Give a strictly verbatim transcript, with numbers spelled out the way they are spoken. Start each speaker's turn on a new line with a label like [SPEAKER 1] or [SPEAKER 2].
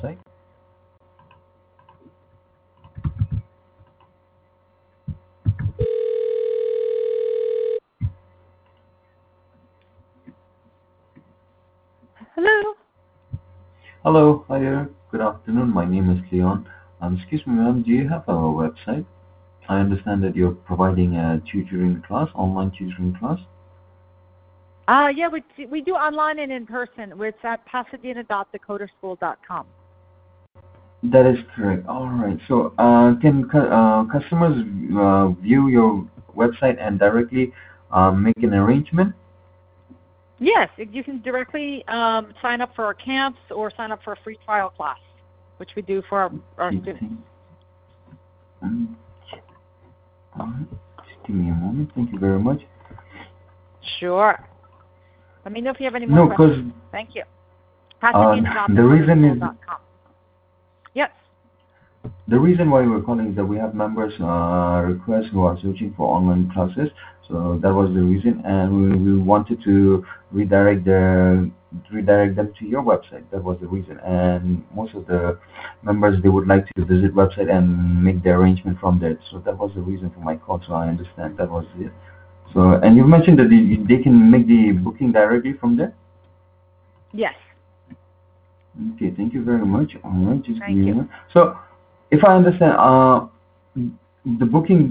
[SPEAKER 1] website.
[SPEAKER 2] Hello.
[SPEAKER 1] Hello, hi there. Good afternoon. My name is Leon. Um, excuse me, ma'am. Do you have a website? I understand that you're providing a tutoring class, online tutoring class.
[SPEAKER 2] Uh, yeah, we do, we do online and in person. It's at pasadena dot dakota school dot com.
[SPEAKER 1] That is correct. All right. So, uh, can cu- uh, customers uh, view your website and directly uh, make an arrangement?
[SPEAKER 2] Yes, you can directly um, sign up for our camps or sign up for a free trial class, which we do for our, our
[SPEAKER 1] Okay,
[SPEAKER 2] students.
[SPEAKER 1] thank- um, all right. Just give me a moment. Thank you very much.
[SPEAKER 2] Sure. Let me know if you have any more
[SPEAKER 1] No, because
[SPEAKER 2] questions. Thank you.
[SPEAKER 1] uh,
[SPEAKER 2] pasadena dot
[SPEAKER 1] the
[SPEAKER 2] dakota
[SPEAKER 1] reason
[SPEAKER 2] school
[SPEAKER 1] is
[SPEAKER 2] dot com. Yes.
[SPEAKER 1] The reason why we're calling is that we have members uh, requests who are searching for online classes. So that was the reason, and we, we wanted to redirect the redirect them to your website. That was the reason, and most of the members they would like to visit website and make the arrangement from there. So that was the reason for my call. So I understand that was it. So and you mentioned that they, they can make the booking directly from there.
[SPEAKER 2] Yes.
[SPEAKER 1] Okay, thank you very much. All right, just give
[SPEAKER 2] Thank
[SPEAKER 1] me a
[SPEAKER 2] you.
[SPEAKER 1] moment. So if I understand, uh, the booking